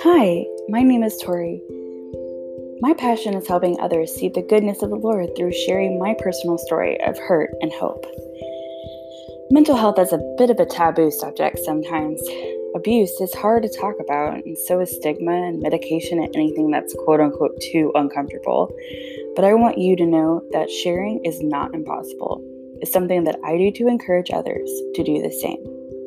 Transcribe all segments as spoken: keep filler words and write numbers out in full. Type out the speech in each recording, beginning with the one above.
Hi, my name is Tori. My passion is helping others see the goodness of the Lord through sharing my personal story of hurt and hope. Mental health is a bit of a taboo subject sometimes. Abuse is hard to talk about, and so is stigma and medication and anything that's quote-unquote too uncomfortable. But I want you to know that sharing is not impossible. It's something that I do to encourage others to do the same.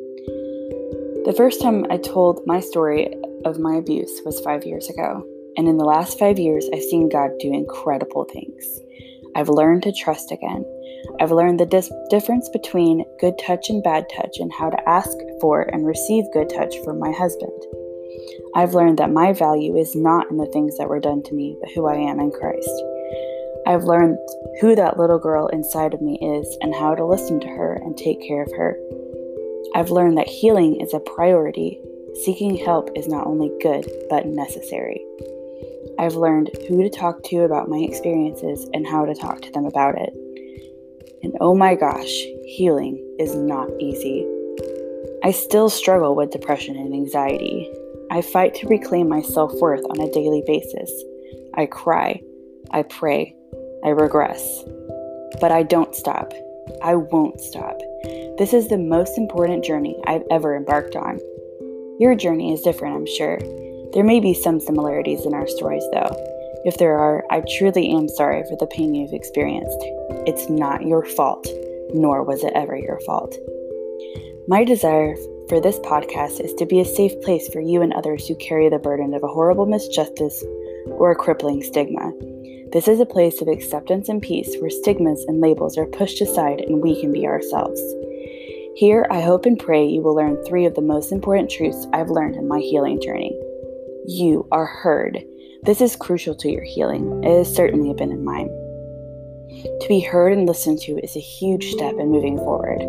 The first time I told my story of my abuse was five years ago, and in the last five years, I've seen God do incredible things. I've learned to trust again. I've learned the dis- difference between good touch and bad touch and how to ask for and receive good touch from my husband. I've learned that my value is not in the things that were done to me, but who I am in Christ. I've learned who that little girl inside of me is and how to listen to her and take care of her. I've learned that healing is a priority. Seeking help is not only good, but necessary. I've learned who to talk to about my experiences and how to talk to them about it. And oh my gosh, healing is not easy. I still struggle with depression and anxiety. I fight to reclaim my self-worth on a daily basis. I cry, I pray, I regress. But I don't stop. I won't stop. This is the most important journey I've ever embarked on. Your journey is different, I'm sure. There may be some similarities in our stories, though. If there are, I truly am sorry for the pain you've experienced. It's not your fault, nor was it ever your fault. My desire for this podcast is to be a safe place for you and others who carry the burden of a horrible misjustice or a crippling stigma. This is a place of acceptance and peace where stigmas and labels are pushed aside and we can be ourselves. Here, I hope and pray you will learn three of the most important truths I've learned in my healing journey. You are heard. This is crucial to your healing. It has certainly been in mine. To be heard and listened to is a huge step in moving forward.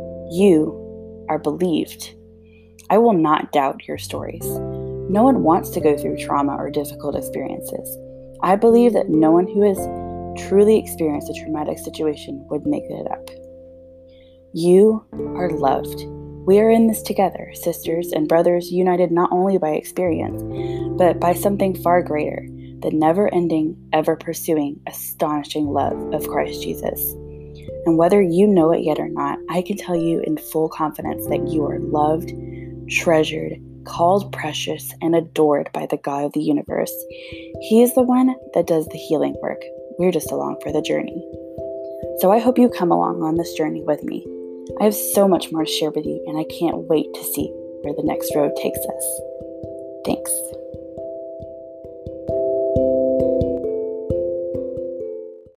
You are believed. I will not doubt your stories. No one wants to go through trauma or difficult experiences. I believe that no one who has truly experienced a traumatic situation would make it up. You are loved. We are in this together, sisters and brothers, united not only by experience, but by something far greater, the never-ending, ever-pursuing, astonishing love of Christ Jesus. And whether you know it yet or not, I can tell you in full confidence that you are loved, treasured, called precious, and adored by the God of the universe. He is the one that does the healing work. We're just along for the journey. So I hope you come along on this journey with me. I have so much more to share with you, and I can't wait to see where the next road takes us. Thanks.